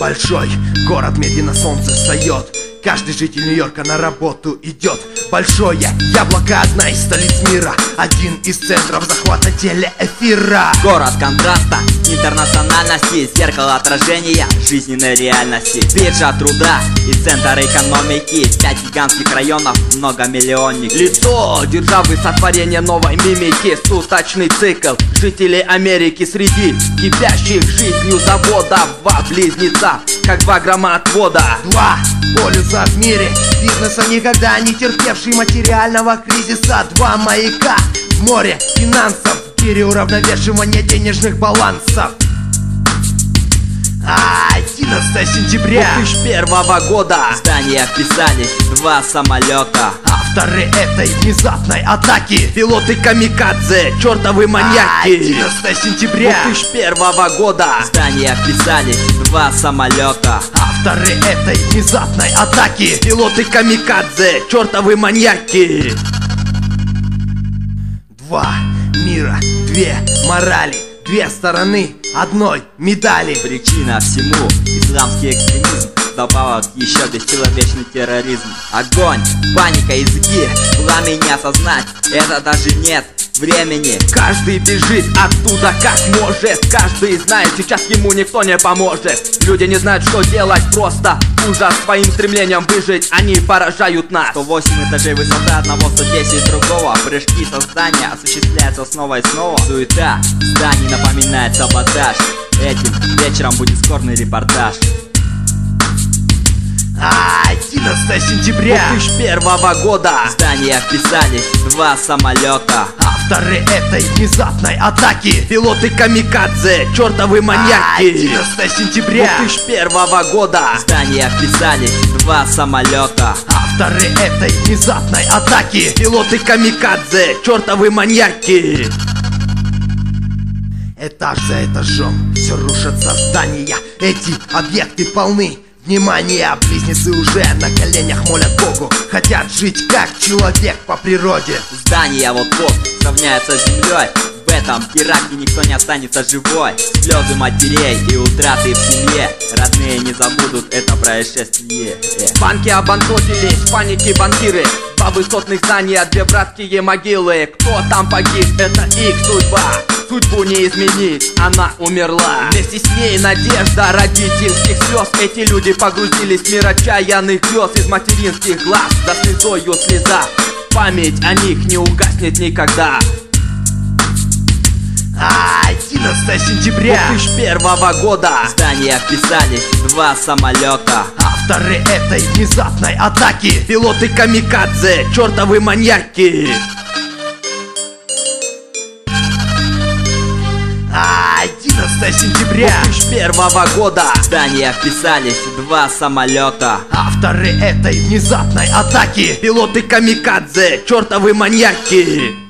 Большой город, медленно солнце встает. Каждый житель Нью-Йорка на работу идет. Большое яблоко, одна из столиц мира, один из центров захвата телеэфира. Город контраста, интернациональности, зеркало отражения жизненной реальности. Биржа труда и центр экономики, 5 гигантских районов, многомиллионник. Лицо державы, сотворение новой мимики, суточный цикл жителей Америки среди кипящих жизнью завода. Два близнеца, как 2 грамма отвода. Два полюса в мире бизнеса, никогда не терпевший материального кризиса. Два маяка в море финансов, в мире уравновешивания денежных балансов. 11 сентября 2001 года в здание вписались 2 самолета. Авторы этой внезапной атаки Пилоты камикадзе, чертовы маньяки. 11 сентября 2001 года в здание вписались 2 самолета. Авторы этой внезапной атаки Пилоты камикадзе, чертовы маньяки. 2 мира, 2 морали, 2 стороны одной медали. Причина всему — исламский экстремизм, добавок еще бесчеловечный терроризм. Огонь, паника, языки, пламя не осознать, это даже нет времени. Каждый бежит оттуда как может, каждый знает, сейчас ему никто не поможет. Люди не знают, что делать, просто ужас своим стремлением выжить, они поражают нас. 108 этажей, высота одного, 110 другого. Прыжки со здания осуществляются снова и снова. Суета зданий напоминает саботаж. Этим вечером будет скорбный репортаж. 11 сентября 2001 года в здание вписались 2 самолета. Авторы этой внезапной атаки Пилоты камикадзе, чертовы маньяки. 11 сентября 2001 года в здание вписались 2 самолета. Авторы этой внезапной атаки Пилоты камикадзе, чертовы маньяки. Этаж за этажом все рушатся здания. Эти объекты полны внимания. Близнецы уже на коленях молят Богу, хотят жить как человек по природе. Здания вот-вот сравняются с землей. В этом теракте никто не останется живой. Слезы матерей и утраты в семье, родные не забудут это происшествие. Банки обанкротились, в панике банкиры. 2 высотных здания, 2 братские могилы. Кто там погиб, это их судьба. Судьбу не изменить, она умерла. Вместе с ней надежда родительских слез. Эти люди погрузились в мир отчаянных грез. Из материнских глаз за слезою слеза. Память о них не угаснет никогда. 11 сентября 2001 года в здание вписались 2 самолета. Авторы этой внезапной атаки Пилоты камикадзе, чертовы маньяки. 11 сентября 2001 года в здание вписались 2 самолета. Авторы этой внезапной атаки Пилоты камикадзе, чертовы маньяки.